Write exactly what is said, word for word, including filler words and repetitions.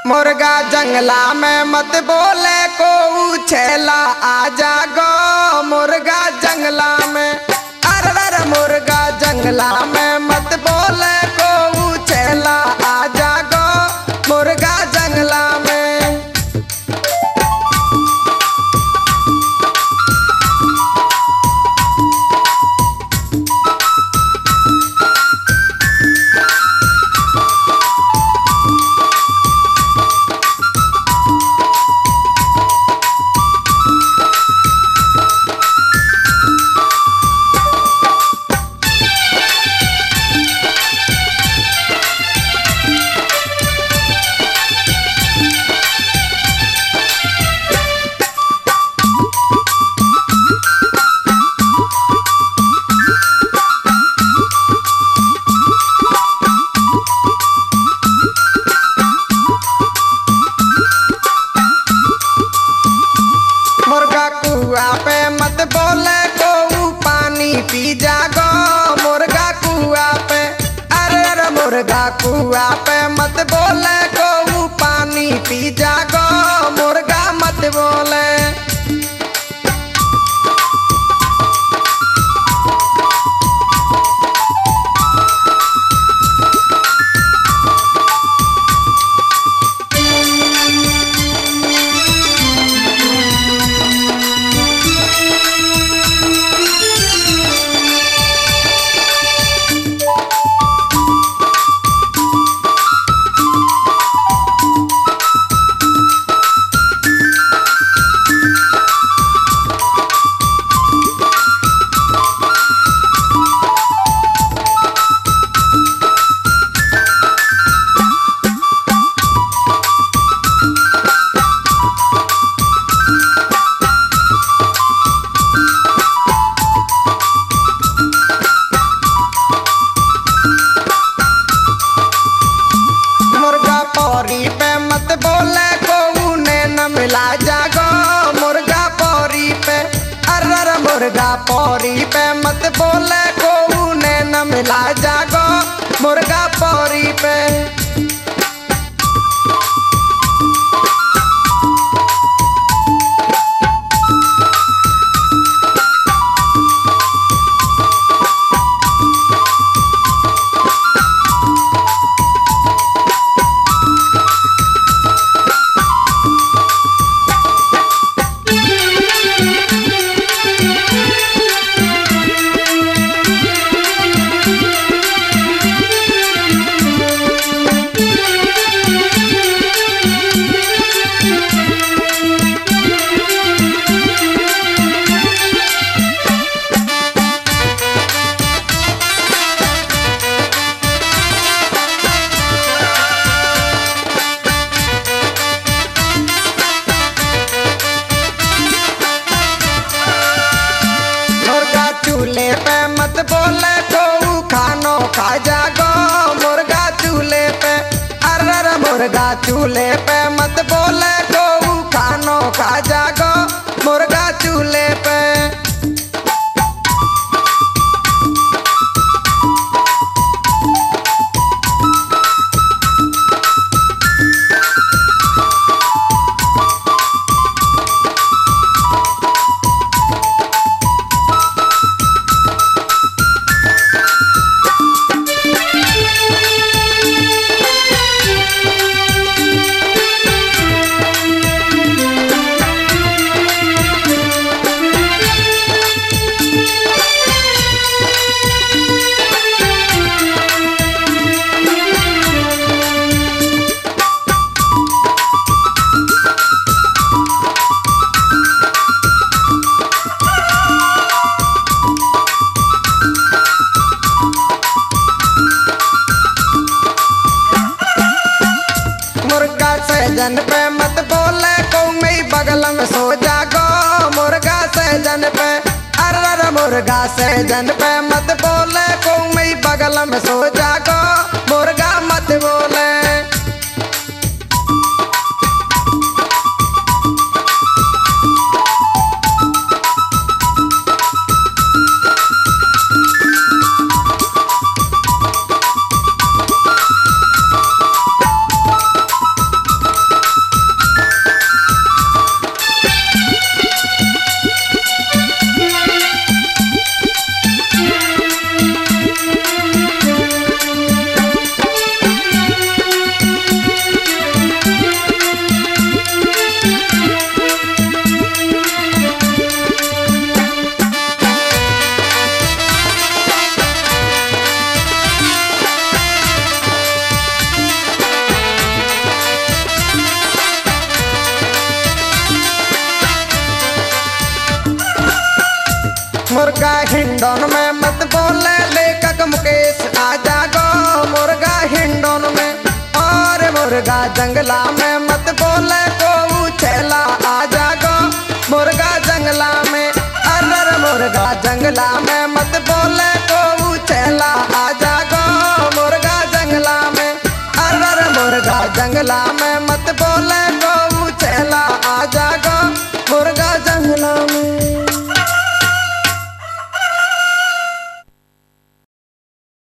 मुर्गा जंगला में मत बोले को छेला आजा गो मुर्गा जंगला में। अरे अरे मुर्गा जंगला में मत बोले को छेला आजा गो मुर्गा जंगला में। कुआ पे मत बोले को पानी पी जागो मुर्गा कुआ पे। अरे अरे मुर्गा कुआ पे मत बोले को पानी पी जागो मुर्गा मत बोले। पौरी पे मत बोले को ने न मिला जागो मुर्गा पौरी पे। अरे मुर्गा पौरी पे मत बोले को ने न मिला जागो मुर्गा पौरी पे। चूल्हे पे मत बोले को खानो खा जागो मुर्गा चूल्हे पे। अरे मुर्गा चूल्हे पे मत बोले को खानो खा जागो मुर्गा चूल्हे पे। सहजन पे मत बोले को मैं बगल में सो जागो मुर्गा सहजन पे। अरे मुर्गा सहजन पे मत बोले को मैं बगल में सो जागो मुर्गा मत बोले। हिंडोन में मत बोले लेखक मुकेश आजा गो मुर्गा हिंडोन में। और मुर्गा जंगला में मत बोले को छेला आजा गो मुर्गा जंगला में। अरर मुर्गा जंगला में मत बोले को छेला आजा गो मुर्गा जंगला में। अरर मुर्गा जंगला में